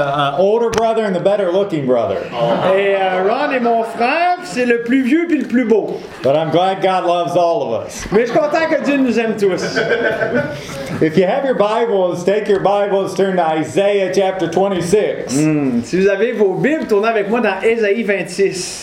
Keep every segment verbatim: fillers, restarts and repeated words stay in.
uh, older brother and the better looking brother. Et euh, Ron est mon frère, puis c'est le plus vieux puis le plus beau. But I'm glad God loves all of us. Mais je suis content que Dieu nous aime tous. If you have your Bibles, take your Bibles, turn to Isaiah chapter twenty-six. Hmm. Si vous avez vos Bibles, tournez avec moi dans Ésaïe vingt-six.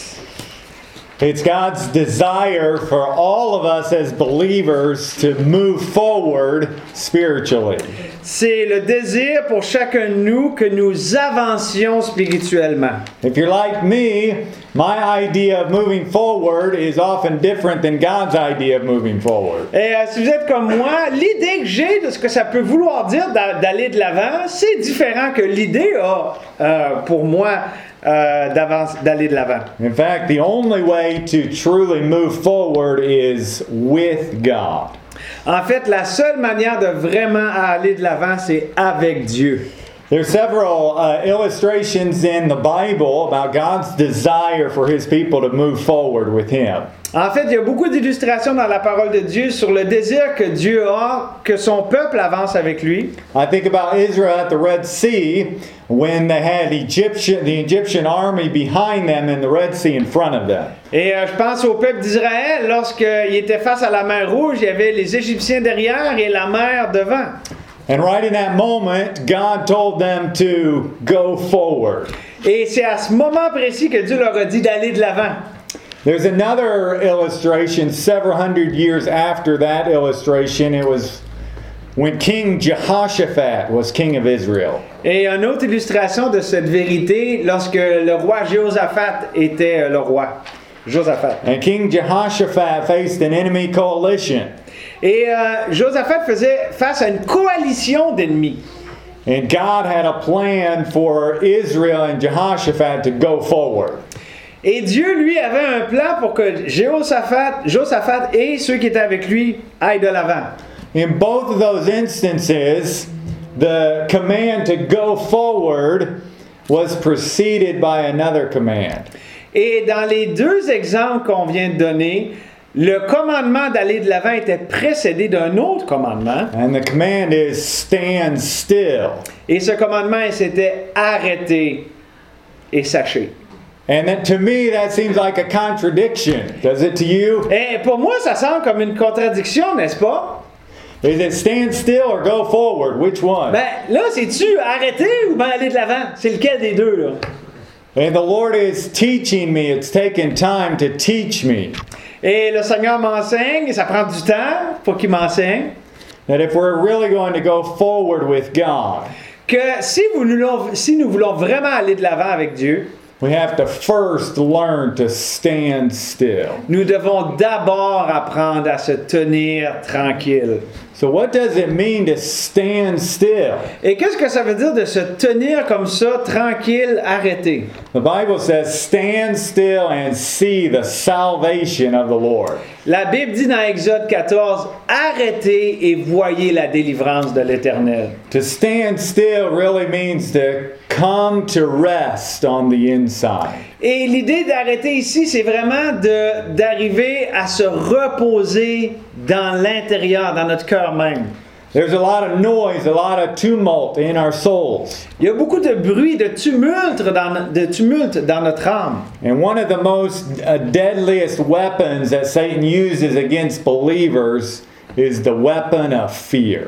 It's God's desire for all of us as believers to move forward spiritually. C'est le désir pour chacun de nous que nous avancions spirituellement. If you're like me, my idea of moving forward is often different than God's idea of moving forward. Et euh, si vous êtes comme moi, l'idée que j'ai de ce que ça peut vouloir dire d'a- d'aller de l'avant, c'est différent que l'idée a euh, pour moi euh, d'avance- d'aller de l'avant. In fact, the only way to truly move forward is with God. En fait, la seule manière de vraiment aller de l'avant, c'est avec Dieu. There's several uh, illustrations in the Bible about God's desire for His people to move forward with Him. En fait, il y a beaucoup d'illustrations dans la parole de Dieu sur le désir que Dieu a que son peuple avance avec lui. I think about Israel at the Red Sea when they had Egyptian, the Egyptian army behind them and the Red Sea in front of them. Et euh, je pense au peuple d'Israël, lorsqu'il était face à la mer Rouge, il y avait les Égyptiens derrière et la mer devant. And right in that moment, God told them to go forward. Et c'est à ce moment précis que Dieu leur a dit d'aller de l'avant. There's another illustration several hundred years after that illustration. It was when King Jehoshaphat was king of Israel. Et une autre illustration de cette vérité, lorsque le roi Jéhoshaphat était euh, le roi. Josaphat. And King Jehoshaphat faced an enemy coalition. Et euh, Josaphat faisait face à une coalition d'ennemis. And God had a plan for Israel and Jehoshaphat to go forward. Et Dieu, lui, avait un plan pour que Jéhoshaphat, Josaphat et ceux qui étaient avec lui aillent de l'avant. In both of those instances, the command to go forward was preceded by another command. Et dans les deux exemples qu'on vient de donner, le commandement d'aller de l'avant était précédé d'un autre commandement. And the command is stand still. Et ce commandement, c'était arrêter et sachez. And that, to me, that seems like a contradiction. Does it to you? Et pour moi, ça semble comme une contradiction, n'est-ce pas? Is it stand still or go forward? Which one? Ben, là, c'est-tu arrêter ou bien aller de l'avant? C'est lequel des deux, là? And the Lord is teaching me. It's taken time to teach me Et le Seigneur m'enseigne, et ça prend du temps pour qu'il m'enseigne, that if we're really going to go forward with God, que si, vous voulons, si nous voulons vraiment aller de l'avant avec Dieu, we have to first learn to stand still. nous devons d'abord apprendre à se tenir tranquille. So what does it mean to stand still? Et qu'est-ce que ça veut dire de se tenir comme ça, tranquille, arrêté? The Bible says, stand still and see the salvation of the Lord. La Bible dit dans Exode quatorze, arrêtez et voyez la délivrance de l'Éternel. To stand still really means to come to rest on the inside. Et l'idée d'arrêter ici, c'est vraiment de, d'arriver à se reposer dans l'intérieur, dans notre cœur même. There's a lot of noise, a lot of tumult in our souls. Il y a beaucoup de bruit, de tumulte dans, de tumulte dans notre âme. And one of the most uh, deadliest weapons that Satan uses against believers is the weapon of fear.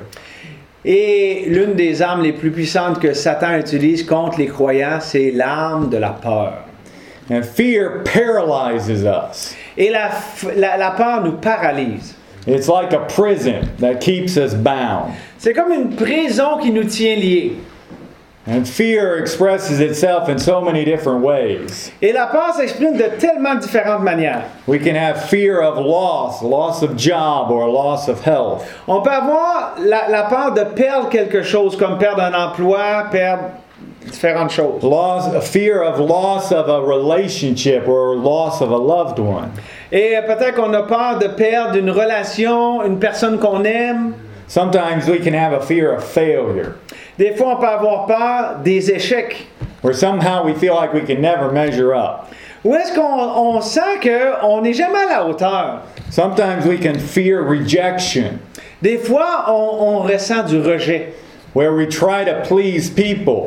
Et l'une des armes les plus puissantes que Satan utilise contre les croyants, c'est l'arme de la peur. And fear paralyzes us. Et la, la, la peur nous paralyse. It's like a prison that keeps us bound. C'est comme une prison qui nous tient liés. And fear expresses itself in so many different ways. Et la peur s'exprime de tellement différentes manières. We can have fear of loss, loss of job, or loss of health. On peut avoir la, la peur de perdre quelque chose, comme perdre un emploi, perdre différentes choses. Loss, a fear of loss of a relationship or loss of a loved one. Et peut-être qu'on a peur de perdre une relation, une personne qu'on aime. Sometimes we can have a fear of failure. Des fois, on peut avoir peur des échecs. Or somehow we feel like we can never measure up. Ou est-ce qu'on on sent qu'on n'est jamais à la hauteur? Sometimes we can fear rejection. Des fois, on, on ressent du rejet. Where we try to please people.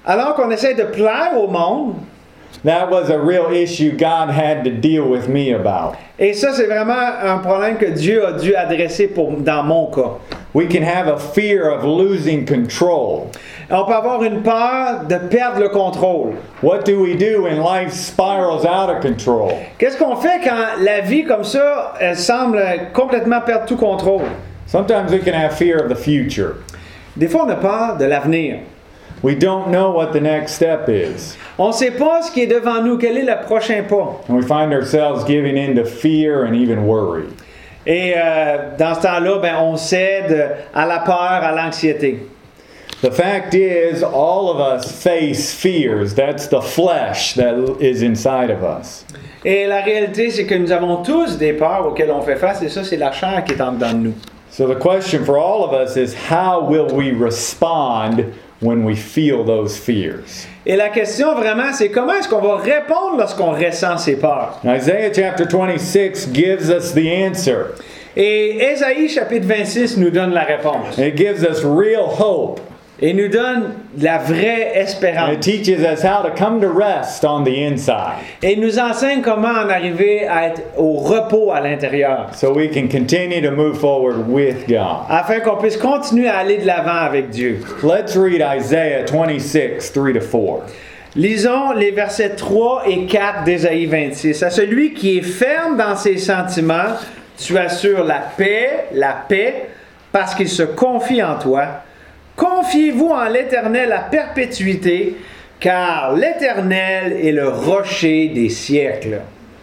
Alors qu'on essaie de plaire au monde, that was a real issue God had to deal with me about. et ça, c'est vraiment un problème que Dieu a dû adresser pour, dans mon cas. We can have a fear of losing control. On peut avoir une peur de perdre le contrôle. What do we do when life spirals out of control? Qu'est-ce qu'on fait quand la vie comme ça, elle semble complètement perdre tout contrôle? Sometimes we can have fear of the future. Des fois, on a peur de l'avenir. We don't know what the next step is. On ne sait pas ce qui est devant nous, quel est le prochain pas. And we find ourselves giving in to fear and even worry. Et euh, dans ce temps-là, ben, on cède à la peur, à l'anxiété. The fact is, all of us face fears. That's the flesh that is inside of us. Et la réalité, c'est que nous avons tous des peurs auxquelles on fait face, et ça, c'est la chair qui est en dedans de nous. So the question for all of us is, how will we respond when we feel those fears? Et la question vraiment, c'est comment est-ce qu'on va répondre lorsqu'on ressent ces peurs? Isaiah chapter twenty-six gives us the answer. Et Ésaïe chapitre vingt-six nous donne la réponse. It gives us real hope. Et nous donne la vraie And it espérance. teaches us how to come to rest on the inside Et nous enseigne comment en arriver à être au repos à l'intérieur. so we can continue to move forward with God. Afin qu'on puisse continuer à aller de l'avant avec Dieu. Let's read Isaiah twenty-six, three to four. Lisons les versets trois et quatre d'Ésaïe vingt-six. À celui qui est ferme dans ses sentiments, tu assures la paix, la paix, parce qu'il se confie en toi. Confiez-vous en l'Éternel à perpétuité, car l'Éternel est le rocher des siècles.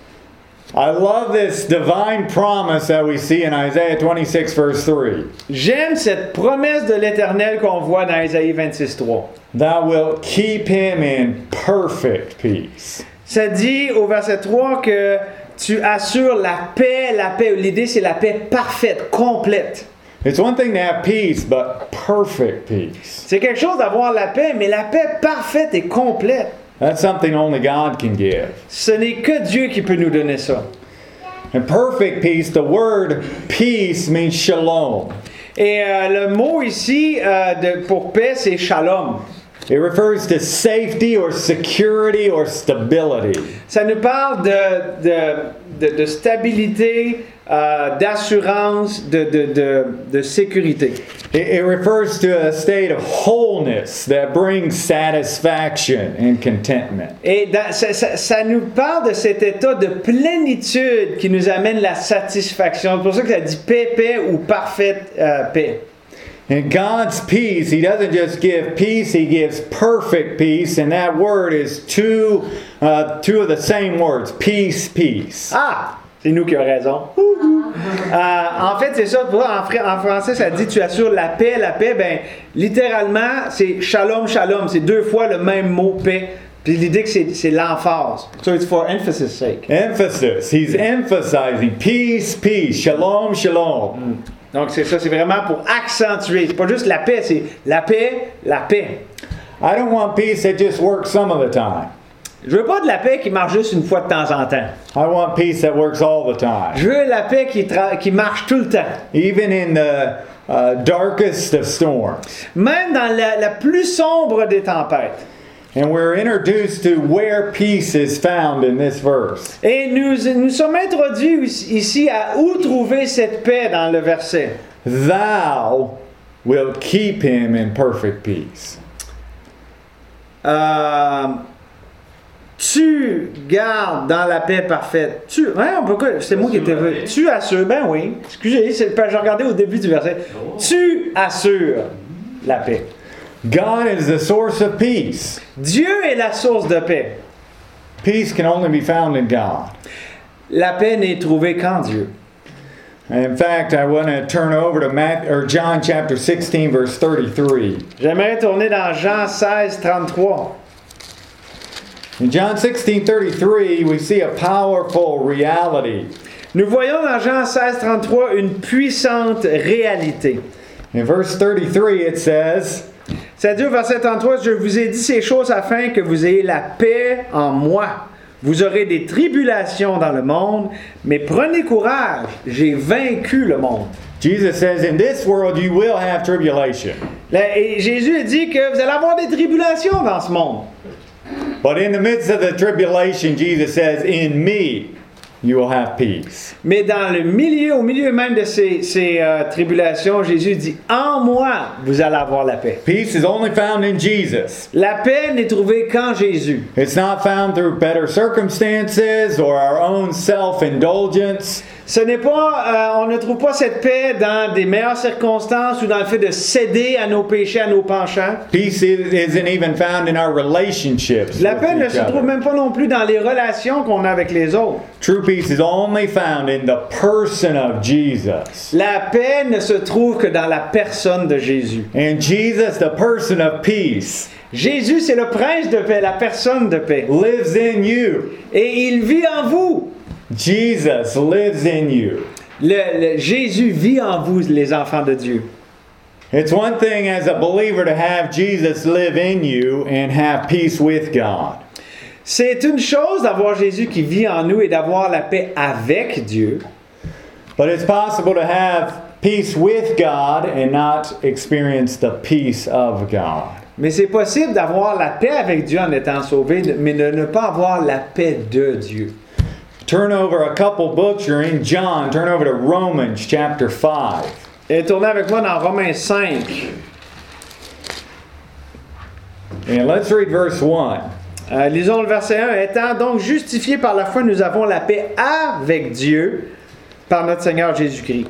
I love this divine promise that we see in Isaiah twenty-six, verse three. J'aime cette promesse de l'Éternel qu'on voit dans Ésaïe vingt-six, trois. Thou wilt keep him in perfect peace. Ça dit au verset trois que tu assures la paix, la paix. L'idée, c'est la paix parfaite, complète. It's one thing to have peace, but perfect peace. C'est quelque chose d'avoir la paix, mais la paix parfaite et complète, That's something only God can give. ce n'est que Dieu qui peut nous donner ça. And perfect peace, the word peace means shalom. Et euh, le mot ici euh, de, pour paix, c'est shalom. It refers to safety or security or stability. Ça nous parle de, de, de, de stabilité, euh, d'assurance, de, de, de, de sécurité. It, it refers to a state of wholeness that brings satisfaction and contentment. Et dans- ça, ça- ça nous parle de cet état de plénitude qui nous amène la satisfaction. C'est pour ça que ça dit paix, paix ou parfaite euh, paix. And God's peace, He doesn't just give peace, He gives perfect peace. And that word is two, uh, two of the same words, peace, peace. Ah! C'est nous qui avons raison. Euh, en fait, c'est ça. Pour ça, en, fr- en français, ça dit tu assures la paix, la paix. Ben, littéralement, c'est shalom, shalom. C'est deux fois le même mot paix. Puis l'idée que c'est, c'est l'emphase. So it's for emphasis sake. Emphasis. He's emphasizing peace, peace, shalom, shalom. Donc c'est ça, c'est vraiment pour accentuer. C'est pas juste la paix, c'est la paix, la paix. I don't want peace that just works some of the time. Je veux pas de la paix qui marche juste une fois de temps en temps. I want peace that works all the time. Je veux la paix qui, tra- qui marche tout le temps. Even in the uh, darkest of storms. Même dans la, la plus sombre des tempêtes. And we're introduced to where peace is found in this verse. Et nous nous sommes introduits ici à où trouver cette paix dans le verset. Thou wilt keep him in perfect peace. Euh, tu gardes dans la paix parfaite. Tu, hein, pourquoi? C'est moi qui étais. Tu assures. Ben oui. Excusez, c'est, je regardais au début du verset. Tu assures la paix. God is the source of peace. Dieu est la source de paix. Peace can only be found in God. La paix n'est trouvée qu'en Dieu. In fact, I want to turn over to Matt, or John chapter sixteen, verse thirty-three. J'aimerais tourner dans Jean seize, trente-trois. In John sixteen thirty-three, we see a powerful reality. Nous voyons dans Jean seize, trente-trois une puissante réalité. In verse thirty-three, it says, Ça dit au verset trente-trois, je vous ai dit ces choses afin que vous ayez la paix en moi. Vous aurez des tribulations dans le monde, mais prenez courage, j'ai vaincu le monde. Jesus says, in this world you will have tribulation. Là, et Jésus a dit que vous allez avoir des tribulations dans ce monde. But in the midst of the tribulation, Jesus says, in me you will have peace. Mais dans le milieu, au milieu même de ces, ces euh, tribulations, Jésus dit, en moi, vous allez avoir la paix. Peace is only found in Jesus. La paix n'est trouvée qu'en Jésus. It's not found through better circumstances or our own self-indulgence. Ce n'est pas, euh, on ne trouve pas cette paix dans des meilleures circonstances ou dans le fait de céder à nos péchés, à nos penchants. Peace isn't even found in our relationships La with paix ne each se trouve other. même pas non plus dans les relations qu'on a avec les autres. True peace is only found in the person of Jesus. La paix ne se trouve que dans la personne de Jésus. And Jesus, the person of peace, Jésus, c'est le prince de paix, la personne de paix. lives in you. Et il vit en vous. Jesus lives in you. Le, le- Jésus vit en vous, les enfants de Dieu. It's one thing as a believer to have Jesus live in you and have peace with God. C'est une chose d'avoir Jésus qui vit en nous et d'avoir la paix avec Dieu. But it's possible to have peace with God and not experience the peace of God. Mais c'est possible d'avoir la paix avec Dieu en étant sauvé, mais de ne pas avoir la paix de Dieu. Turn over a couple books. You're in John. Turn over to Romans chapter five. Et tournez avec moi dans Romains cinq. And let's read verse one. Euh, lisons le verset un. Étant donc justifiés par la foi, nous avons la paix avec Dieu par notre Seigneur Jésus-Christ.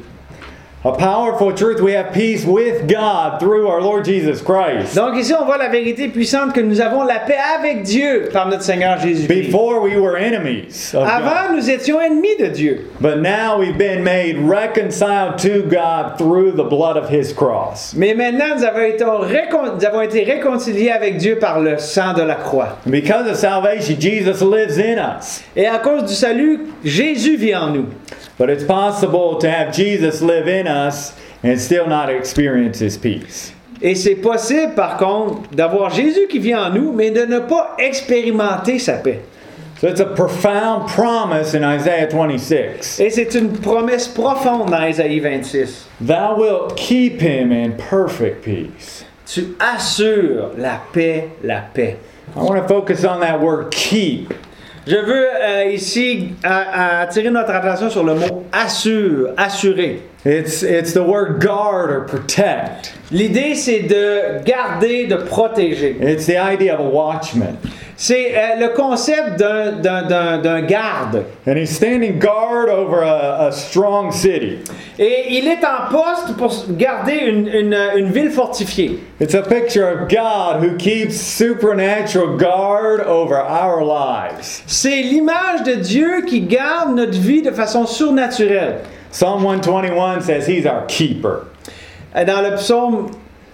A powerful truth, we have peace with God through our Lord Jesus Christ. Donc ici, on voit la vérité puissante que nous avons la paix avec Dieu par notre Seigneur Jésus-Christ. Before we were enemies of God. Avant, nous étions ennemis de Dieu. But now we've been made reconciled to God through the blood of His cross. Mais maintenant, nous avons été, récon- nous avons été réconciliés avec Dieu par le sang de la croix. And because of salvation, Jesus lives in us. Et à cause du salut, Jésus vit en nous. But it's possible to have Jesus live in us and still not experience His peace. Et c'est possible, par contre, d'avoir Jésus qui vit en nous, mais de ne pas expérimenter sa paix. So it's a profound promise in Isaiah twenty-six. Et c'est une promesse profonde dans Ésaïe vingt-six. Thou wilt keep him in perfect peace. Tu assures la paix, la paix. I want to focus on that word keep. Je veux euh, ici à- à attirer notre attention sur le mot assure, assurer. It's, it's the word guard or protect. L'idée, c'est de garder, de protéger. It's the idea of a watchman. C'est euh, le concept d'un, d'un, d'un, d'un garde. And he's standing guard over a, a strong city. Et il est en poste pour garder une, une, une ville fortifiée. It's a picture of God who keeps supernatural guard over our lives. C'est l'image de Dieu qui garde notre vie de façon surnaturelle. Psalm one twenty-one says he's our keeper. Euh, Dans le psaume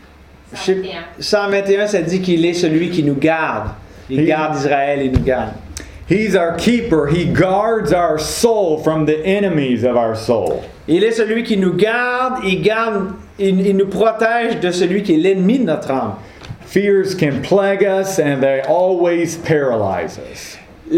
je sais- cent vingt et un, ça dit qu'il est celui qui nous garde. Il Il- garde Israël, il nous garde. He's our keeper. He guards our soul from the enemies of our soul. Il est celui qui nous garde, il garde, il, il nous protège de celui qui est l'ennemi de notre âme. Fears can plague us and they always paralyze us.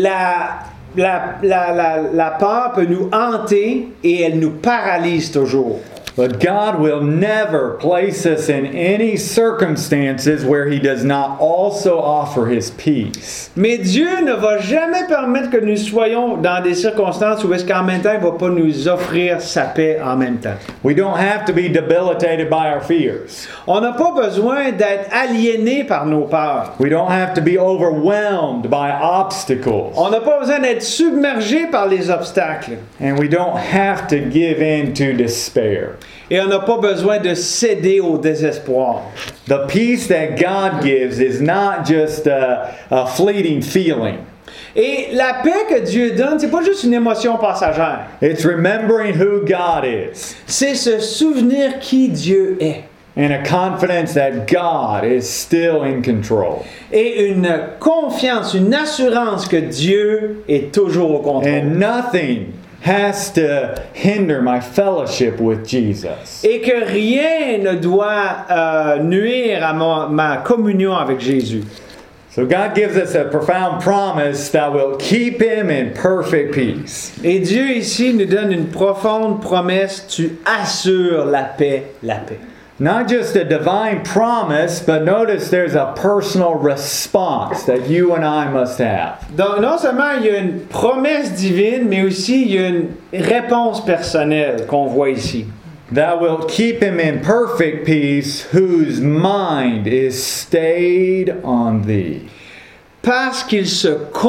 La, la, la, la, la peur peut nous hanter et elle nous paralyse toujours. But God will never place us in any circumstances where He does not also offer His peace. Mais Dieu ne va jamais permettre que nous soyons dans des circonstances où est-ce qu'en même temps, il ne va pas nous offrir sa paix en même temps. We don't have to be debilitated by our fears. On n'a pas besoin d'être aliéné par nos peurs. We don't have to be overwhelmed by obstacles. On n'a pas besoin d'être submergé par les obstacles. And we don't have to give in to despair. Et on n'a pas besoin de céder au désespoir. The peace that God gives is not just a, a fleeting feeling. Et la paix que Dieu donne, c'est pas juste une émotion passagère. It's remembering who God is C'est se souvenir qui Dieu est. and a confidence that God is still in control. Et une confiance, une assurance que Dieu est toujours au contrôle. And nothing has to hinder my fellowship with Jesus. Et que rien ne doit euh, nuire à ma, ma communion avec Jésus. So God gives us a profound promise that will keep him in perfect peace. Et Dieu ici nous donne une profonde promesse, tu assures la paix, la paix. Not just a divine promise, but notice there's a personal response that you and I must have. Donc non seulement il y a une promesse divine, mais aussi il y a une réponse personnelle qu'on voit ici. That will keep him in perfect peace, whose mind is stayed on thee. Parce qu'il se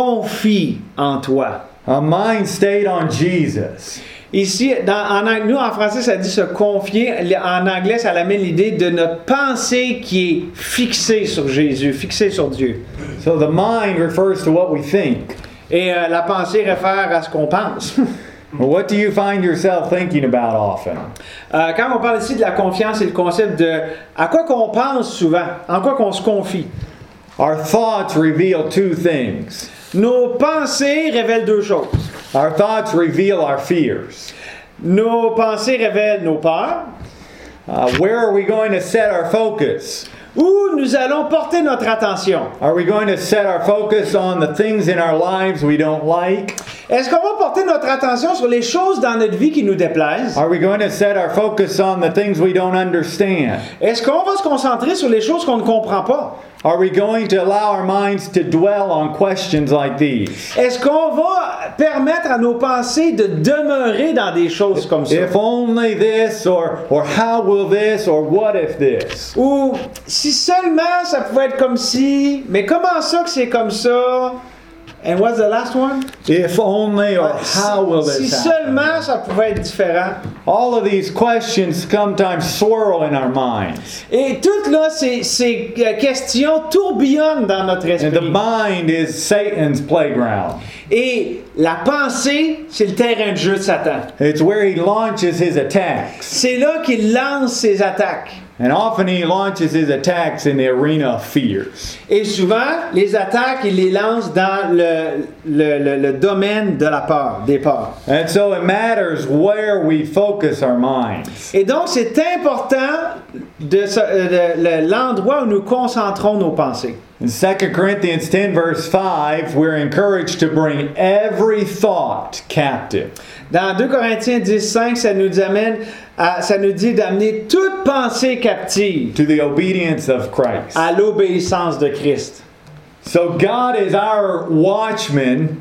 confie en toi. A mind stayed on Jesus. Ici, dans, en, nous en français, ça dit se confier. En anglais, ça amène l'idée de notre pensée qui est fixée sur Jésus, fixée sur Dieu. So the mind refers to what we think. Et euh, la pensée réfère à ce qu'on pense. What do you find yourself thinking about often? Euh, quand on parle ici de la confiance, c'est le concept de à quoi qu'on pense souvent, en quoi qu'on se confie. Our thoughts reveal two things. Nos pensées révèlent deux choses. Our thoughts reveal our fears. Nos pensées révèlent nos peurs. Uh, where are we going to set our focus? Où nous allons porter notre attention. Are we going to set our focus on the things in our lives we don't like? Est-ce qu'on va porter notre attention sur les choses dans notre vie qui nous déplaisent? Are we going to set our focus on the things we don't understand? Est-ce qu'on va se concentrer sur les choses qu'on ne comprend pas? Are we going to allow our minds to dwell on questions like these? Est-ce qu'on va permettre à nos pensées de demeurer dans des choses comme ça? If only this, or, or how will this, or what if this? Ou si seulement ça pouvait être comme si, mais comment ça que c'est comme ça? And what's the last one? If only, or how will Si this happen? seulement ça pouvait être différent. All of these questions sometimes swirl in our minds. Et toutes là, ces, ces questions tourbillonnent dans notre And the esprit. mind is Satan's playground. Et la pensée, c'est le terrain de jeu de Satan. It's where he launches his attacks. C'est là qu'il lance ses attaques. And often he launches his attacks in the arena of fears. Et souvent, les attaques, il les lance dans le, le, le, le domaine de la peur, des peurs. And so it matters where we focus our minds. Et donc, c'est important de, de, de l'endroit où nous concentrons nos pensées. In Second Corinthians ten verse five, we're encouraged to bring every thought captive. Dans deux Corinthiens dix cinq, ça nous amène à, ça nous dit d'amener toute pensée captive To the obedience of Christ. à l'obéissance de Christ. So God is our watchman,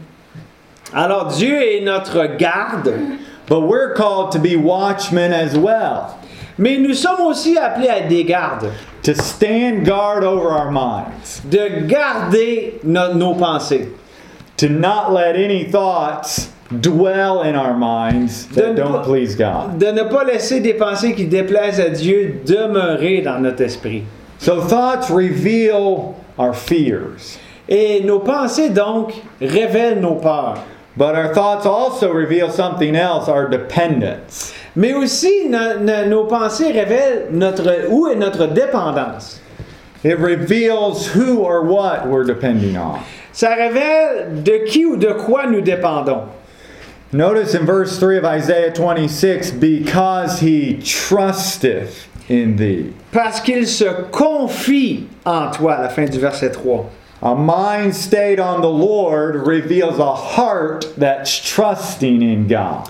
Alors Dieu est notre garde, but we're called to be watchmen as well. mais nous sommes aussi appelés à être des gardes, To stand guard over our minds. de garder no- nos pensées. To not let any thoughts dwell in our minds that don't please God. De ne pas laisser des pensées qui déplaisent à Dieu demeurer dans notre esprit. So thoughts reveal our fears. Et nos pensées, donc, révèlent nos peurs. But our thoughts also reveal something else, our dependence. Mais aussi, no- no- nos pensées révèlent notre, où est notre dépendance. It reveals who or what we're depending on. Ça révèle de qui ou de quoi nous dépendons. Notice in verse three of Isaiah twenty-six, because he trusteth in thee. Parce qu'il se confie en toi, à la fin du verset trois. A mind stayed on the Lord reveals a heart that's trusting in God.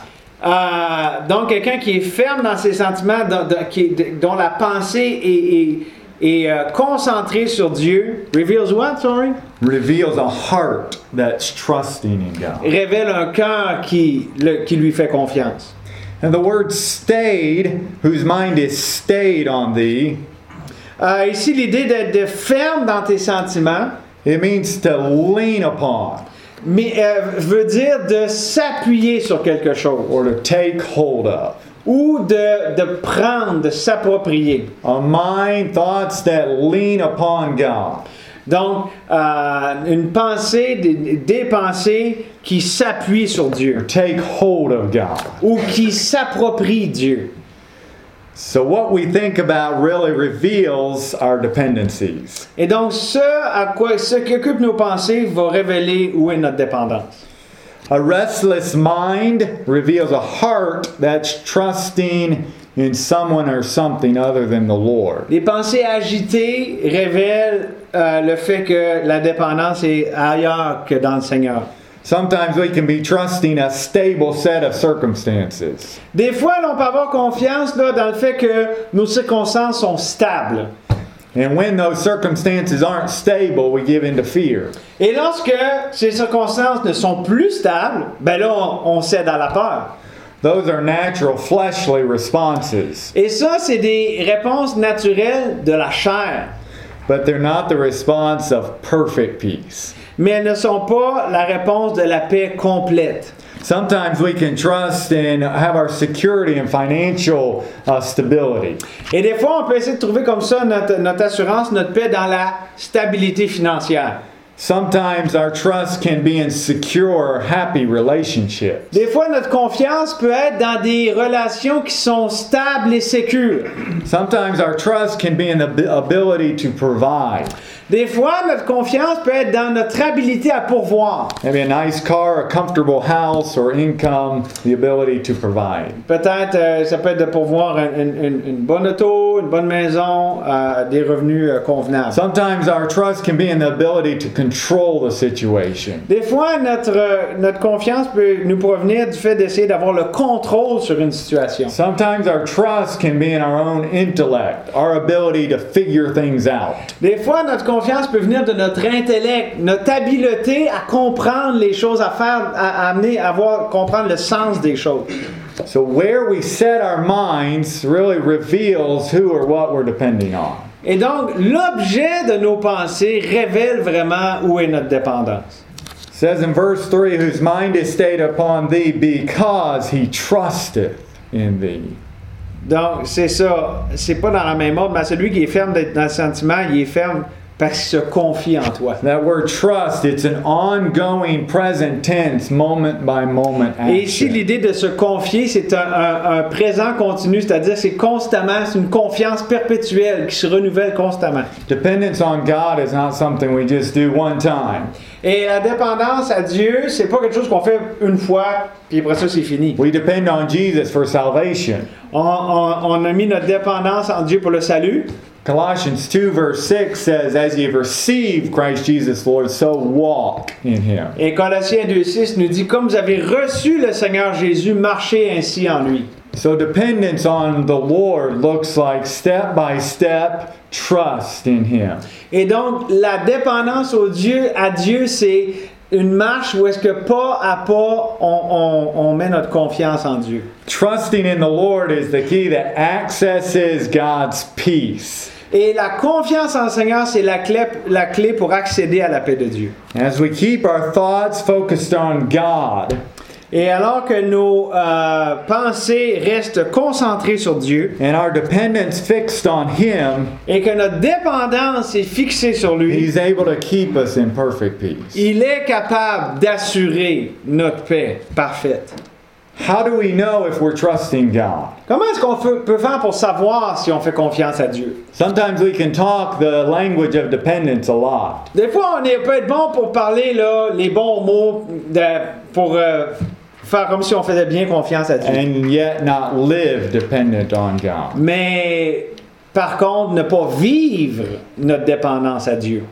Euh, donc, quelqu'un qui est ferme dans ses sentiments, dont, dont- qui est- dont la pensée est, est- est, euh, concentrée sur Dieu, reveals what, sorry? Reveals a heart that's trusting in God. Révèle un cœur qui, le- qui lui fait confiance. And the word stayed, whose mind is stayed on thee, Euh, ici, l'idée d'être de ferme dans tes sentiments, it means to lean upon mais euh, veut dire de s'appuyer sur quelque chose or to take hold of. ou de, de prendre, de s'approprier. A mind, thoughts that lean upon God. Donc, euh, une pensée, des, des pensées qui s'appuient sur Dieu Take hold of God. ou qui s'approprient Dieu. So what we think about really reveals our dependencies. Et donc, ce à quoi, ce qui occupe nos pensées va révéler où est notre dépendance. A restless mind reveals a heart that's trusting in someone or something other than the Lord. Les pensées agitées révèlent euh, le fait que la dépendance est ailleurs que dans le Seigneur. Sometimes we can be trusting a stable set of circumstances. Des fois, là, on peut avoir confiance là, dans le fait que nos circonstances sont stables. And when those circumstances aren't stable, we give into fear. Et lorsque ces circonstances ne sont plus stables, ben là, on, on cède à la peur. Those are natural fleshly responses, Et ça, c'est des réponses naturelles de la chair. but they're not the response of perfect peace. Mais elles ne sont pas la réponse de la paix complète. Sometimes we can trust and have our security and financial uh, stability. Et des fois, on peut essayer de trouver comme ça notre, notre assurance, notre paix dans la stabilité financière. Sometimes our trust can be in secure, happy relationships. Des fois, notre confiance peut être dans des relations qui sont stables et sécures. Sometimes our trust can be in the abi- ability to provide. Des fois, notre confiance peut être dans notre habilité à pourvoir. Maybe a nice car, a comfortable house, or income, the ability to provide. Peut-être, euh, ça peut être de pourvoir une, une- une bonne auto, une bonne maison, euh, des revenus euh, convenables. Sometimes our trust can be in the ability to control the situation. Des fois, notre, euh, notre confiance peut nous provenir du fait d'essayer d'avoir le contrôle sur une situation. Sometimes our trust can be in our own intellect, our ability to figure things out. Des fois, notre confiance peut venir de notre intellect, notre habileté à comprendre les choses, à faire, à, à amener, à voir, comprendre le sens des choses. So where we set our minds really reveals who or what we're depending on. Et donc, l'objet de nos pensées révèle vraiment où est notre dépendance. It says in verse three, whose mind is stayed upon thee because he trusteth in thee. Donc, c'est ça. C'est pas dans la même ordre, mais celui qui est ferme dans le sentiment, il est ferme parce qu'il se confie en toi. That word trust, it's an ongoing present tense, moment by moment Et ici, action. l'idée de se confier, c'est un, un- un présent continu, c'est-à-dire c'est constamment, c'est une confiance perpétuelle qui se renouvelle constamment. Dependence on God is not something we just do one time. Et la dépendance à Dieu, c'est pas quelque chose qu'on fait une fois, puis après ça, c'est fini. We depend on Jesus for salvation. On, on- on a mis notre dépendance en Dieu pour le salut. Colossians two verse six says, as ye have received Christ Jesus Lord, so walk in him. Et Colossiens deux six nous dit, comme vous avez reçu le Seigneur Jésus, marchez ainsi en lui. So dependence on the Lord looks like step by step trust in him. Et donc, la dépendance au Dieu, à Dieu, c'est une marche où est-ce que pas à pas, on, on- on met notre confiance en Dieu. Trusting in the Lord is the key that accesses God's peace. Et la confiance en Seigneur, c'est la clé, la clé pour accéder à la paix de Dieu. As we keep our thoughts focused on God, Et alors que nos euh, pensées restent concentrées sur Dieu and our dependence fixed on him, et que notre dépendance est fixée sur lui, he's able to keep us in perfect peace. il est capable d'assurer notre paix parfaite. How do we know if we're trusting God? Comment est-ce qu'on peut peut faire pour savoir si on fait confiance à Dieu? Sometimes we can talk the language of dependence a lot. Des fois, on est- peut être bon pour parler là, les bons mots de- pour euh, faire comme si on faisait bien confiance à Dieu. And yet not live dependent on God. Mais par contre, ne pas vivre notre dépendance à Dieu.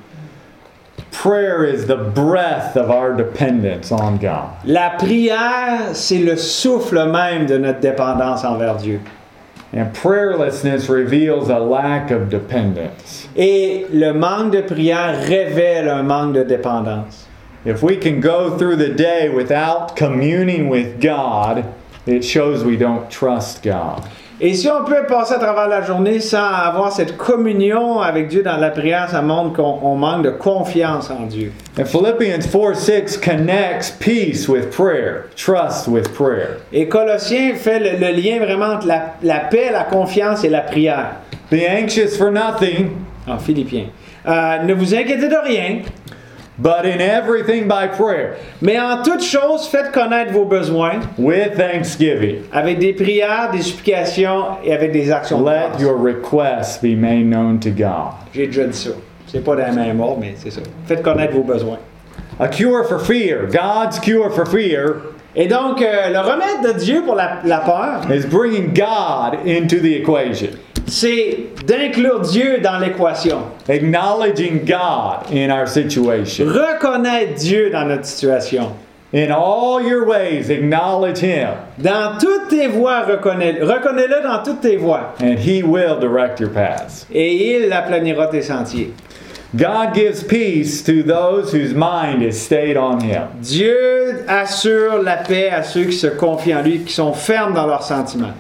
Prayer is the breath of our dependence on God. La prière, c'est le souffle même de notre dépendance envers Dieu. And prayerlessness reveals a lack of dependence. Et le manque de prière révèle un manque de dépendance. If we can go through the day without communing with God, it shows we don't trust God. Et si on peut passer à travers la journée sans avoir cette communion avec Dieu dans la prière, ça montre qu'on on manque de confiance en Dieu. And Philippians four six connects peace with prayer, trust with prayer. Et Colossiens fait le, le lien vraiment entre la, la paix, la confiance et la prière. Be anxious for nothing, En Philippiens. Euh, ne vous inquiétez de rien, but in everything by prayer, mais en toute chose, faites connaître vos besoins with thanksgiving. avec des prières, des supplications et avec des actions de Let grâce. your requests be made known to God. J'ai déjà dit ça. C'est pas dans la même ordre, mais c'est ça. Faites connaître vos besoins. A cure for fear, God's cure for fear, Et donc, euh, le remède de Dieu pour la, la peur, is bringing God into the equation. c'est d'inclure Dieu dans l'équation. Acknowledging God in our situation. Reconnaître Dieu dans notre situation. In all your ways, acknowledge Him, Dans toutes tes voies, reconnais-le. Reconnais-le dans toutes tes voies. and He will direct your paths. Et il aplanira tes sentiers. God gives peace to those whose mind is stayed on Him. Dieu assure la paix à ceux qui se confient en lui, qui sont fermes dans leurs sentiments.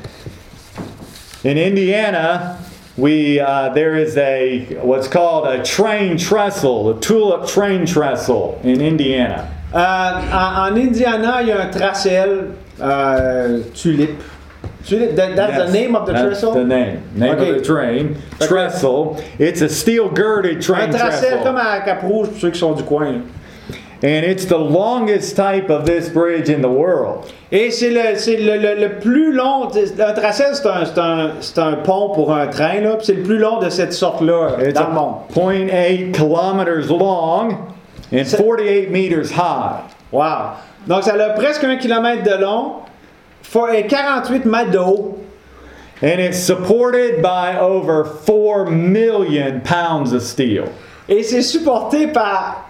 In Indiana, we uh, there is a what's called a train trestle, a tulip train trestle in Indiana. Euh, en, en Indiana, il y a un tracel, euh, tulipe. Tulip, that, that's Yes, the name of the that's trestle? the name. Name Okay. of the train. Trestle. It's a steel girded train Un tracel comme trestle. à Cap-Rouge, pour ceux qui sont du coin. là. And it's the longest type of this bridge in the world. Et c'est le, c'est le, le, le plus long. Un tracel, c'est un, c'est, un, c'est un pont pour un train, là, puis c'est le plus long de cette sorte-là euh, It's dans le monde. zero point eight kilometers long and C'est- forty-eight meters high. Wow! Donc ça a presque un kilomètre de long for- et quarante-huit mètres de haut. And it's supported by over four million pounds of steel. Et c'est supporté par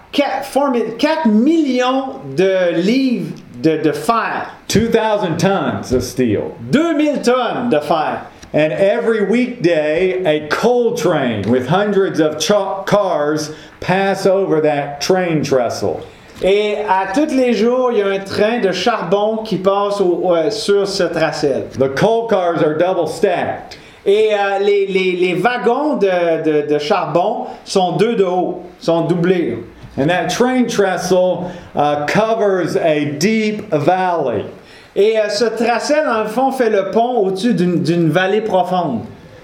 quatre millions de livres de, de fer. two thousand tons of steel. deux mille tonnes de fer. And every weekday, a coal train with hundreds of cha- cars pass over that train trestle. Et à tous les jours, il y a un train de charbon qui passe au- au- sur ce tracel. The coal cars are double stacked. Et euh, les, les, les wagons de, de, de charbon sont deux de haut, sont doublés. And that train trestle uh, covers a deep valley. Et euh, ce tracel, dans le fond, fait le pont au-dessus d'une, d'une vallée profonde.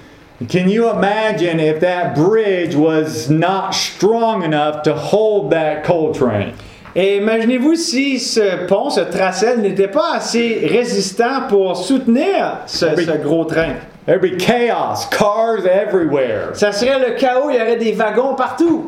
Can you imagine if that bridge was not strong enough to hold that coal train? Et imaginez-vous si ce pont, ce tracel, n'était pas assez résistant pour soutenir ce, Oui. ce gros train. There'd be chaos, cars everywhere. Ça serait le chaos, il y aurait des wagons partout.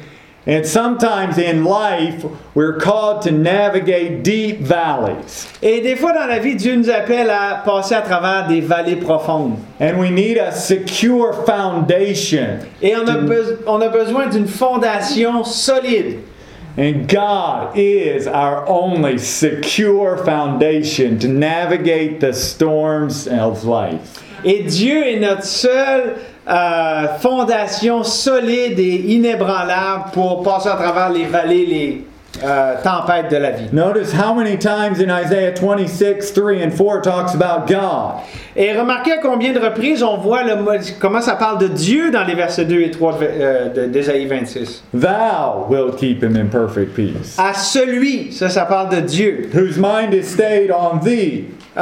And sometimes in life, we're called to navigate deep valleys. Et des fois dans la vie, Dieu nous appelle à passer à travers des vallées profondes. And we need a secure foundation. Et on a, be- on a besoin d'une fondation solide. And God is our only secure foundation to navigate the storms of life. Et Dieu est notre seule euh, fondation solide et inébranlable pour passer à travers les vallées, les euh, tempêtes de la vie. Notice how many times in Isaiah twenty-six, three and four talks about God. Et remarquez à combien de reprises on voit le, mot- comment ça parle de Dieu dans les versets deux et trois de, euh, de- d'Ésaïe vingt-six. Thou wilt keep him in perfect peace, À celui, ça, ça parle de Dieu. whose mind is stayed on thee. Euh,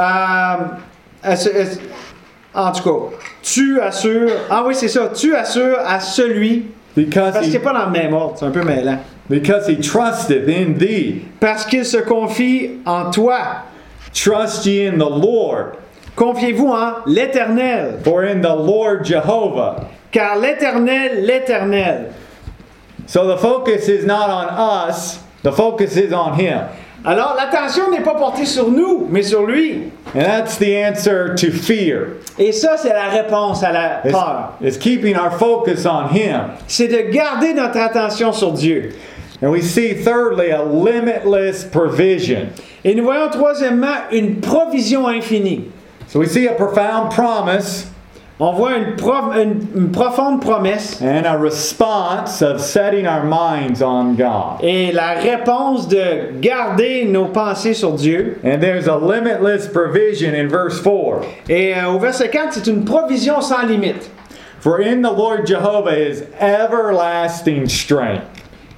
à ce- à ce- en tout cas, tu assures. Ah oui, c'est ça. Tu assures à celui. Because Parce que he, c'est pas dans le même ordre, c'est un peu mêlant. because he trusteth in thee. Parce qu'il se confie en toi. Trust ye in the Lord, Confiez-vous en l'Éternel. for in the Lord Jehovah. Car l'Éternel, l'Éternel. So the focus is not on us, the focus is on him. Alors l'attention n'est pas portée sur nous, mais sur lui. And that's the answer to fear. Et ça, c'est la réponse à la It's, peur. it's keeping our focus on him. C'est de garder notre attention sur Dieu. And we see thirdly a limitless provision. Et nous voyons troisièmement une provision infinie. So we see a profound promise On voit une, pro- une- une profonde promesse and a response of setting our minds on God. et la réponse de garder nos pensées sur Dieu. And there's a limitless provision in verse four. Et euh, au verset quatre, c'est une provision sans limite. For in the Lord Jehovah is everlasting strength.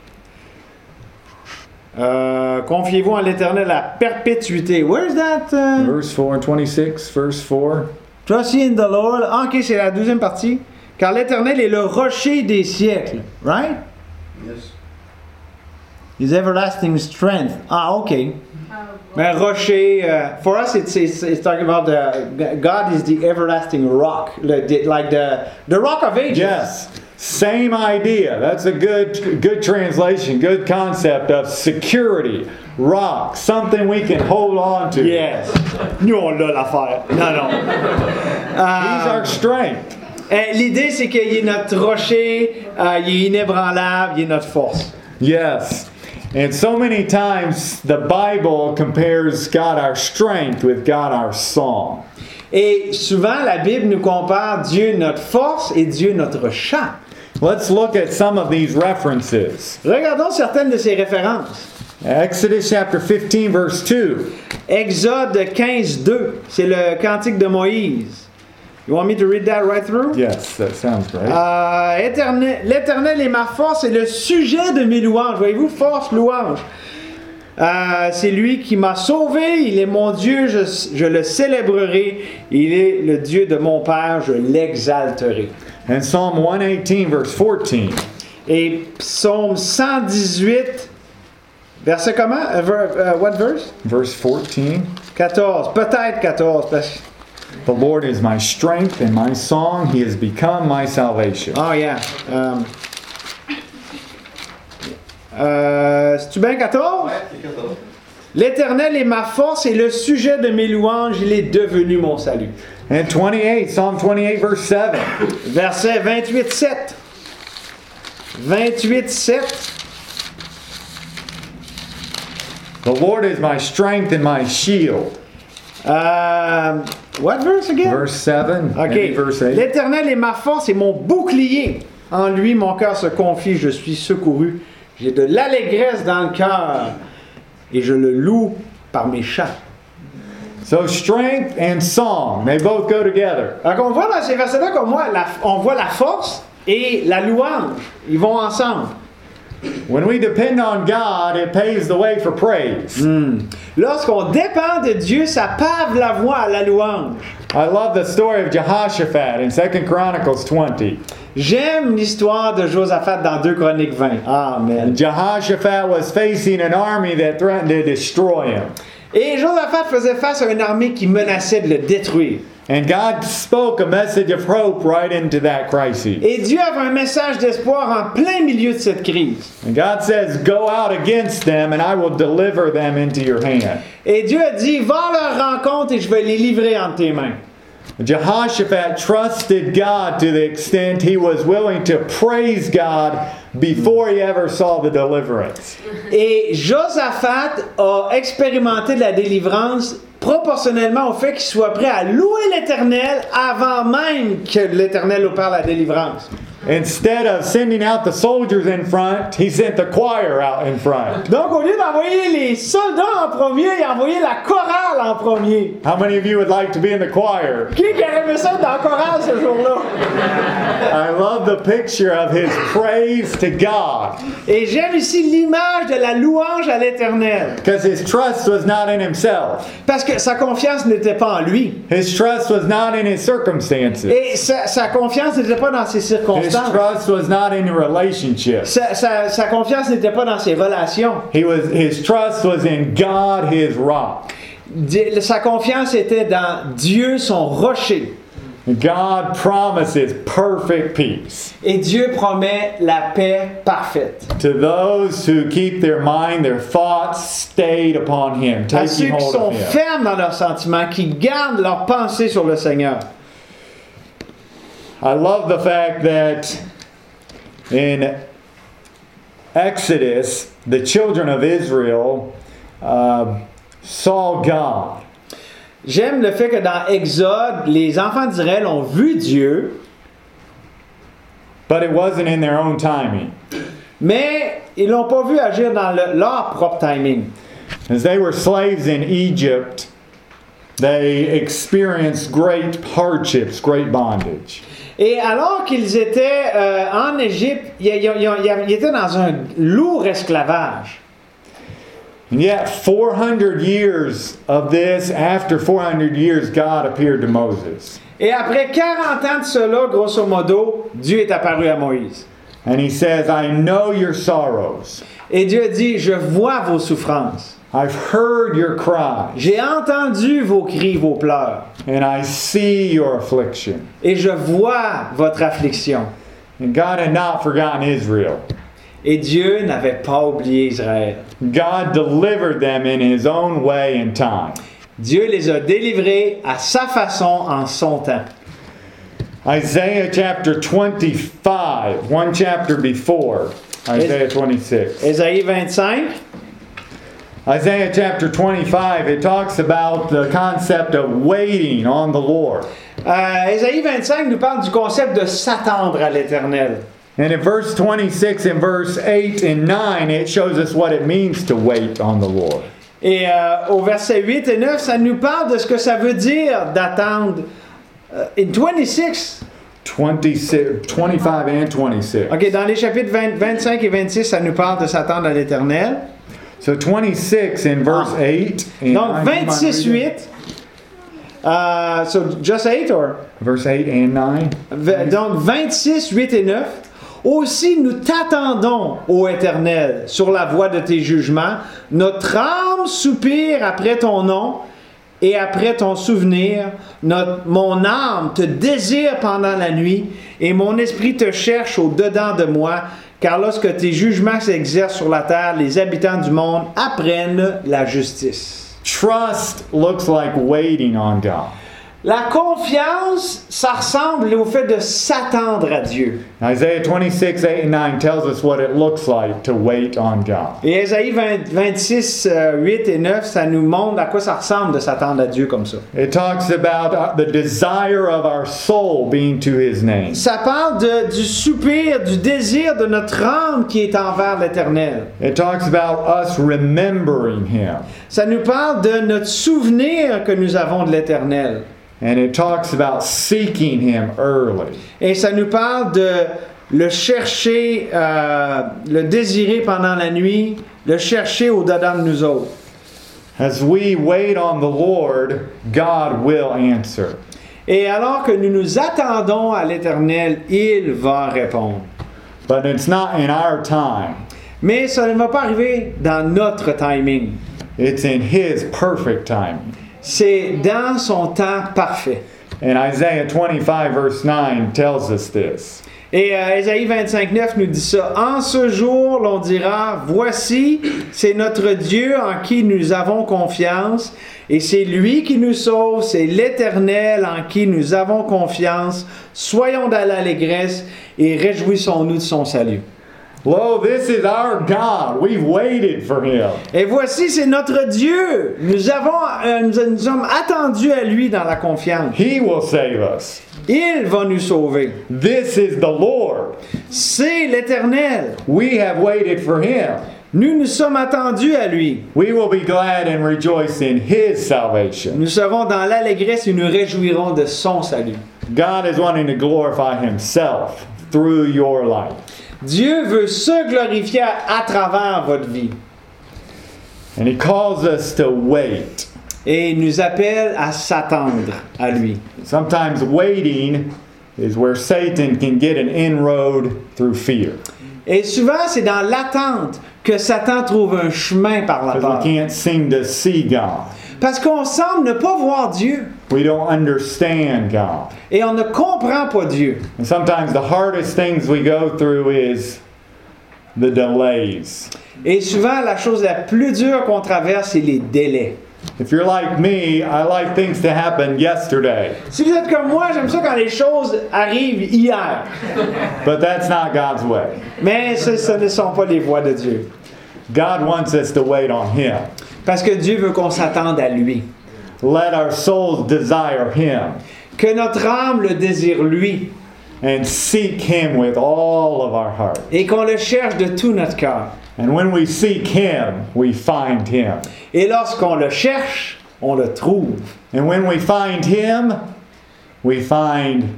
Euh, Confiez-vous en l'Éternel à perpétuité. Where's that? uh, Verse four, twenty-six, verse four. Trust ye in the Lord. Ah, ok, c'est la deuxième partie. Car l'Éternel est le rocher des siècles. Right? Yes. His everlasting strength. Ah, ok. Mais rocher, uh, for us it's, it's, it's talking about the, God is the everlasting rock. Le- the- like the, the rock of ages. Yes, same idea. That's a good good translation, good concept of security, rock, something we can hold on to. Yes. Nous, on l'a l'affaire. Non, non. He's our strength. Eh, l'idée, c'est qu'il est notre rocher, euh, il est inébranlable, il est notre force. Yes. And so many times the Bible compares God our strength with God our song. Et souvent, la Bible nous compare Dieu notre force et Dieu notre chant. Let's look at some of these references. Regardons certaines de ces références. Exodus chapter fifteen, verse two. Exode quinze, deux, c'est le cantique de Moïse. You want me to read that right through? Yes, that sounds great. Euh, Éternel- L'Éternel est ma force et le sujet de mes louanges. Voyez-vous, force, louange. Euh, c'est lui qui m'a sauvé, il est mon Dieu, je, je le célébrerai. Il est le Dieu de mon Père, je l'exalterai. And Psalm one eighteen, verse fourteen. Et Psaume cent dix-huit, verset comment? Uh, ver- uh, what verse? Verse fourteen. quatorze, peut-être quatorze. Parce que... The Lord is my strength and my song. He has become my salvation. Oh yeah. Um, euh, C'est-tu bien quatorze? L'Éternel est ma force et le sujet de mes louanges, il est devenu mon salut. And twenty-eight, Psalm twenty-eight, verse seven. Verset vingt-huit, sept. vingt-huit, sept. The Lord is my strength and my shield. Euh, what verse again? Verse seven. Ok. Maybe verse eight. L'Éternel est ma force et mon bouclier. En lui, mon cœur se confie, je suis secouru. J'ai de l'allégresse dans le cœur et je le loue par mes chants. So strength and song, they both go together. Donc on voit dans ces versets-là qu'on voit la, on voit la force et la louange. Ils vont ensemble. When we depend on God, it paves the way for praise. Lorsqu'on dépend de Dieu, ça pave la voie à la louange. I love the story of Jehoshaphat in Second Chronicles twenty. J'aime l'histoire de Josaphat dans deux Chroniques vingt. Amen. Jehoshaphat was facing an army that threatened to destroy him. Et Josaphat faisait face à une armée qui menaçait de le détruire. And God spoke a message of hope right into that crisis. Et Dieu avait un message d'espoir en plein milieu de cette crise. And God says, go out against them and I will deliver them into your hand. Et Dieu a dit, va à leur rencontre et je vais les livrer entre tes mains. Jehoshaphat trusted God to the extent he was willing to praise God before he ever saw the deliverance. Et Josaphat a expérimenté de la délivrance proportionnellement au fait qu'il soit prêt à louer l'Éternel avant même que l'Éternel opère la délivrance. Instead of sending out the soldiers in front, he sent the choir out in front. Donc, au lieu d'envoyer les soldats en premier, il a envoyé la chorale en premier. How many of you would like to be in the choir? Qui qui aurait aimé ça être dans la chorale ce jour-là? I love the picture of his praise to God, Et j'aime ici l'image de la louange à l'Éternel. because his trust was not in himself. Parce que sa confiance n'était pas en lui. His trust was not in his circumstances. Et sa, sa confiance n'était pas dans ses His circonstances. trust was not in relationships. Sa, sa, sa confiance n'était pas dans ses relations. He was his trust was in God, his rock. Di- Sa confiance était dans Dieu, son rocher. God promises perfect peace Et Dieu promet la paix parfaite. to those who keep their mind, their thoughts stayed upon Him, À ceux taking qui hold sont of Him. fermes dans leurs sentiments, qui gardent leurs pensées sur le Seigneur. I love the fact that in Exodus, the children of Israel uh, saw God. J'aime le fait que dans Exode, les enfants d'Israël ont vu Dieu, But it wasn't in their own timing. mais ils l'ont pas vu agir dans le- leur propre timing. As they were slaves in Egypt, they experienced great hardships, great bondage. Et alors qu'ils étaient euh, en Égypte, ils, ils- ils- ils étaient dans un lourd esclavage. And yet, four hundred years of this, after four hundred years, God appeared to Moses. Et après quarante ans de cela, grosso modo, Dieu est apparu à Moïse. And he says, I know your sorrows. Et Dieu a dit, je vois vos souffrances. I've heard your cries. J'ai entendu vos cris, vos pleurs. And I see your affliction. Et je vois votre affliction. And God had not forgotten Israel. Et Dieu n'avait pas oublié Israël. God delivered them in his own way and time. Dieu les a délivrés à sa façon en son temps. Isaiah chapter twenty-five, one chapter before Isaiah twenty-six. Ésaïe vingt-cinq. Isaiah chapter twenty-five, it talks about the concept of waiting on the Lord. Euh, Ésaïe vingt-cinq nous parle du concept de s'attendre à l'Éternel. And in verse twenty-six and verse eight and nine, it shows us what it means to wait on the Lord. Et euh, au verset huit et neuf, ça nous parle de ce que ça veut dire d'attendre. Euh, in twenty-six. twenty-six, twenty-five and twenty-six. OK, dans les chapitres vingt, vingt-cinq et vingt-six, ça nous parle de s'attendre à l'Éternel. So twenty-six in verse Ah. eight. And Donc nine, vingt-six huit. Uh, so just eight or? Verse eight and nine. V- donc vingt-six huit et neuf. Aussi nous t'attendons, ô Éternel, sur la voie de tes jugements. Notre âme soupire après ton nom et après ton souvenir. Notre, mon âme te désire pendant la nuit et mon esprit te cherche au-dedans de moi. Car lorsque tes jugements s'exercent sur la terre, les habitants du monde apprennent la justice. Trust looks like waiting on God. La confiance, ça ressemble au fait de s'attendre à Dieu. Isaiah twenty-six, eight and nine tells us what it looks like to wait on God. Et Ésaïe vingt, vingt-six, huit et neuf, ça nous montre à quoi ça ressemble de s'attendre à Dieu comme ça. It talks about uh, the desire of our soul being to His name. Ça parle de, du soupir, du désir de notre âme qui est envers l'Éternel. It talks about us remembering Him. Ça nous parle de notre souvenir que nous avons de l'Éternel. And it talks about seeking Him early. Et ça nous parle de le chercher, euh, le désirer pendant la nuit, le chercher au-dedans de nous autres. As we wait on the Lord, God will answer. Et alors que nous nous attendons à l'Éternel, il va répondre. But it's not in our time. Mais ça ne va pas arriver dans notre timing. It's in His perfect timing. C'est dans son temps parfait. And Isaiah twenty-five verse nine tells us this. Et euh, Ésaïe vingt-cinq neuf nous dit ça. En ce jour, l'on dira, voici, c'est notre Dieu en qui nous avons confiance, et c'est lui qui nous sauve, c'est l'Éternel en qui nous avons confiance. Soyons dans l'allégresse et réjouissons-nous de son salut. Lo, this is our God. We've waited for Him. Et voici, c'est notre Dieu. Nous avons, euh, nous, nous sommes attendus à lui dans la confiance. He will save us. Il va nous sauver. This is the Lord. C'est l'Éternel. We have waited for Him. Nous nous sommes attendus à lui. We will be glad and rejoice in His salvation. Nous serons dans l'allégresse et nous réjouirons de son salut. God is wanting to glorify Himself through your life. Dieu veut se glorifier à travers votre vie. And He calls us to wait. Et il nous appelle à s'attendre à lui. Sometimes waiting is where Satan can get an inroad through fear. Et souvent, c'est dans l'attente que Satan trouve un chemin par la Because peur. we can't seem to see God. Parce qu'on semble ne pas voir Dieu. We don't understand God. Et on ne comprend pas Dieu. And sometimes the hardest things we go through is the delays. Et souvent, la chose la plus dure qu'on traverse, c'est les délais. If you're like me, I like things to happen yesterday. Si vous êtes comme moi, j'aime ça quand les choses arrivent hier. But that's not God's way. Mais ce, ce ne sont pas les voies de Dieu. God wants us to wait on Him. Parce que Dieu veut qu'on s'attende à lui. Let our souls desire Him Que notre âme le désire lui. and seek Him with all of our heart. Et qu'on le cherche de tout notre cœur. And when we seek Him, we find Him. Et lorsqu'on le cherche, on le trouve. And when we find Him, we find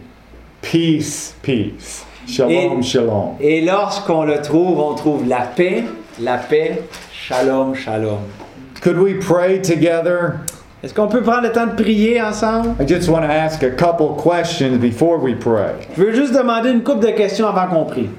peace, peace. Shalom, Et- shalom. Et lorsqu'on le trouve, on trouve la paix, la paix, shalom, shalom. Could we pray together? Est-ce qu'on peut prendre le temps de prier ensemble? I just want to ask a couple questions before we pray. Je veux juste demander une couple de questions avant qu'on prie.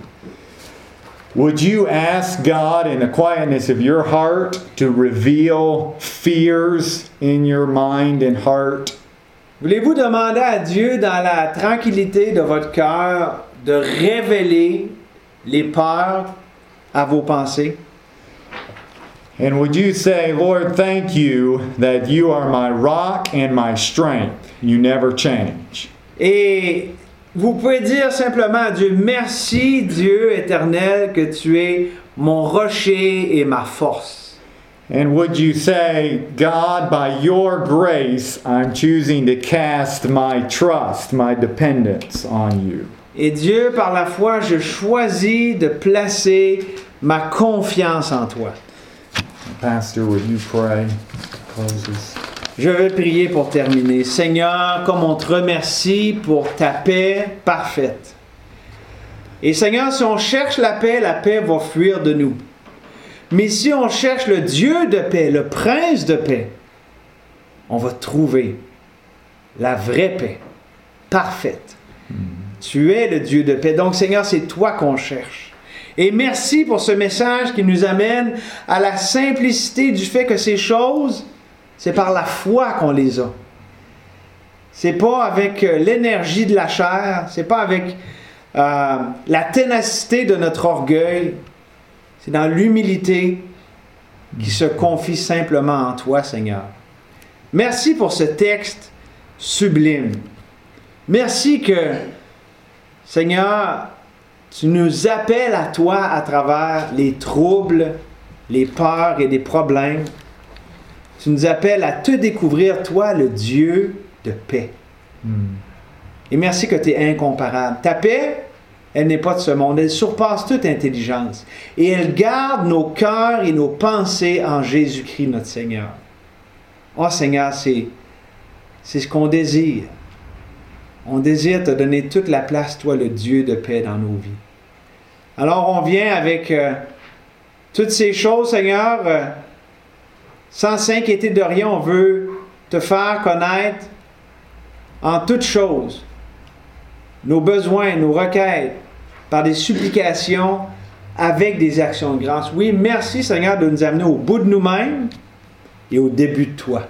Would you ask God in the quietness of your heart to reveal fears in your mind and heart? Voulez-vous demander à Dieu, dans la tranquillité de votre cœur, de révéler les peurs à vos pensées? And would you say, Lord, thank you that you are my rock and my strength. You never change. Et vous pouvez dire simplement à Dieu, merci Dieu éternel que tu es mon rocher et ma force. And would you say, God, by your grace, I'm choosing to cast my trust, my dependence on you. Et Dieu, par la foi, je choisis de placer ma confiance en toi. Pastor, would you pray? Closes. Je vais prier pour terminer. Seigneur, comme on te remercie pour ta paix parfaite. Et Seigneur, si on cherche la paix, la paix va fuir de nous. Mais si on cherche le Dieu de paix, le prince de paix, on va trouver la vraie paix, parfaite. Mm. Tu es le Dieu de paix. Donc Seigneur, c'est toi qu'on cherche. Et merci pour ce message qui nous amène à la simplicité du fait que ces choses, c'est par la foi qu'on les a. C'est pas avec l'énergie de la chair, c'est pas avec euh, la ténacité de notre orgueil. C'est dans l'humilité qui se confie simplement en toi, Seigneur. Merci pour ce texte sublime. Merci que, Seigneur, tu nous appelles à toi à travers les troubles, les peurs et les problèmes. Tu nous appelles à te découvrir, toi, le Dieu de paix. Mm. Et merci que tu es incomparable. Ta paix, elle n'est pas de ce monde. Elle surpasse toute intelligence. Et elle garde nos cœurs et nos pensées en Jésus-Christ, notre Seigneur. Oh Seigneur, c'est, c'est ce qu'on désire. On désire te donner toute la place, toi, le Dieu de paix dans nos vies. Alors, on vient avec euh, toutes ces choses, Seigneur, euh, sans s'inquiéter de rien. On veut te faire connaître en toutes choses nos besoins, nos requêtes, par des supplications, avec des actions de grâce. Oui, merci Seigneur de nous amener au bout de nous-mêmes et au début de toi.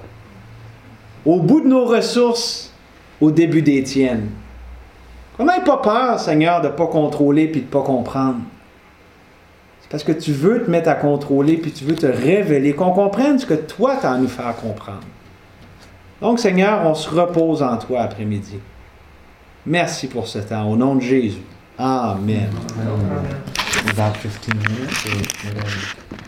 Au bout de nos ressources, au début des tiennes. Qu'on n'ait pas peur, Seigneur, de ne pas contrôler puis de ne pas comprendre. C'est parce que tu veux te mettre à contrôler puis tu veux te révéler, qu'on comprenne ce que toi tu as à nous faire comprendre. Donc, Seigneur, on se repose en toi après-midi. Merci pour ce temps. Au nom de Jésus. Amen. About fifteen minutes or whatever.